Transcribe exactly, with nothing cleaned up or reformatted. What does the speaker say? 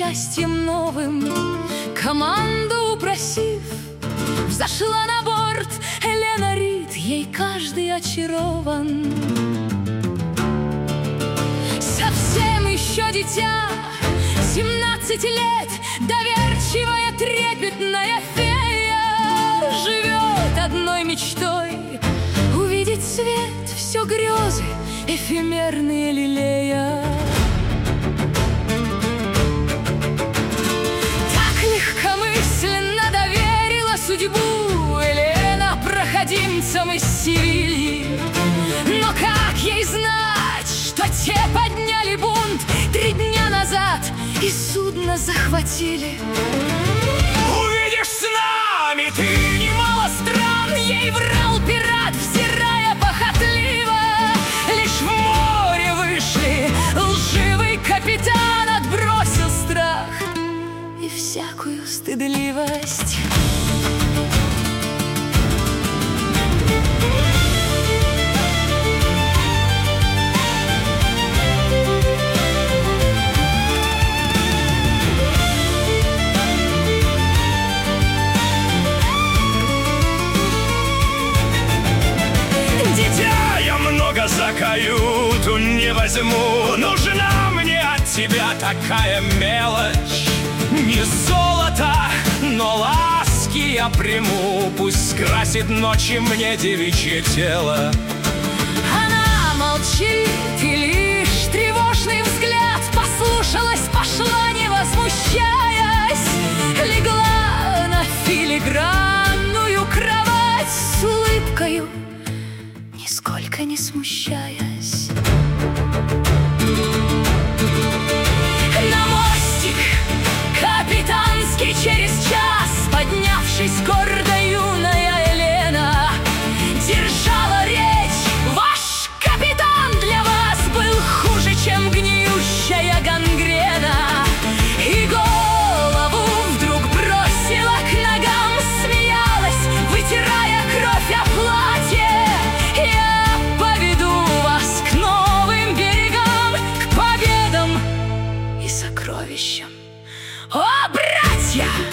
счастьем новым, команду упросив, взошла на борт Елена Рид, ей каждый очарован. Совсем еще дитя, семнадцать лет, доверчивая, трепетная фея, живет одной мечтой — увидеть свет, все грезы эфемерные лелея. Так легкомысленно доверила судьбу Елена проходимцам из Севильи. Но как ей знать, что те подняли бунт три дня назад и судно захватили? Увидишь с нами ты немало стран, ей врал пират, взирая похотливо. Лишь в море вышли лживый капитан отбросил страх и всякую стыдливость. Дитя, я много за каюту не возьму, нужна мне от тебя такая мелочь. Не золото, но ласки я приму, пусть скрасит ночи мне девичье тело. Она молчит, и лишь тревожный взгляд послушалась, пошла, не возмущаясь, легла на филигранную кровать с улыбкою, нисколько не смущаясь. На мостик капитанский через час, поднявшись, гордо юная Елена держала речь. Ваш капитан для вас был хуже, чем гниющая гангрена. И голову вдруг бросила к ногам, смеялась, вытирая кровь о платье. Я поведу вас к новым берегам, к победам и сокровищам. О, братья!